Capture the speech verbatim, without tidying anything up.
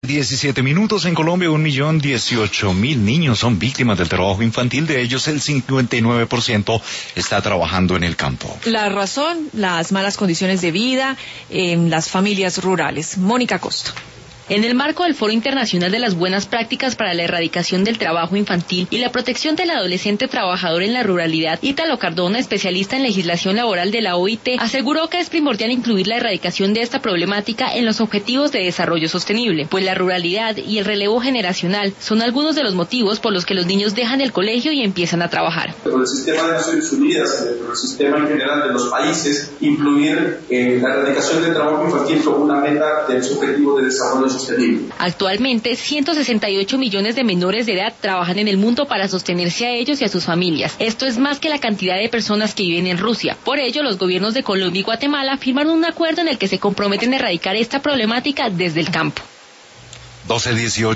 diecisiete minutos en Colombia, un millón dieciocho mil niños son víctimas del trabajo infantil. De ellos, el cincuenta y nueve por ciento está trabajando en el campo. La razón, las malas condiciones de vida en las familias rurales. Mónica Costa. En el marco del Foro Internacional de las Buenas Prácticas para la Erradicación del Trabajo Infantil y la Protección del Adolescente Trabajador en la Ruralidad, Ítalo Cardona, especialista en legislación laboral de la O I T, aseguró que es primordial incluir la erradicación de esta problemática en los Objetivos de Desarrollo Sostenible, pues la ruralidad y el relevo generacional son algunos de los motivos por los que los niños dejan el colegio y empiezan a trabajar. Por el sistema de Naciones Unidas, por el sistema en general de los países, incluir eh, la erradicación del trabajo infantil como una meta de los Objetivos de Desarrollo Sostenible. Actualmente, ciento sesenta y ocho millones de menores de edad trabajan en el mundo para sostenerse a ellos y a sus familias. Esto es más que la cantidad de personas que viven en Rusia. Por ello, los gobiernos de Colombia y Guatemala firmaron un acuerdo en el que se comprometen a erradicar esta problemática desde el campo. doce dieciocho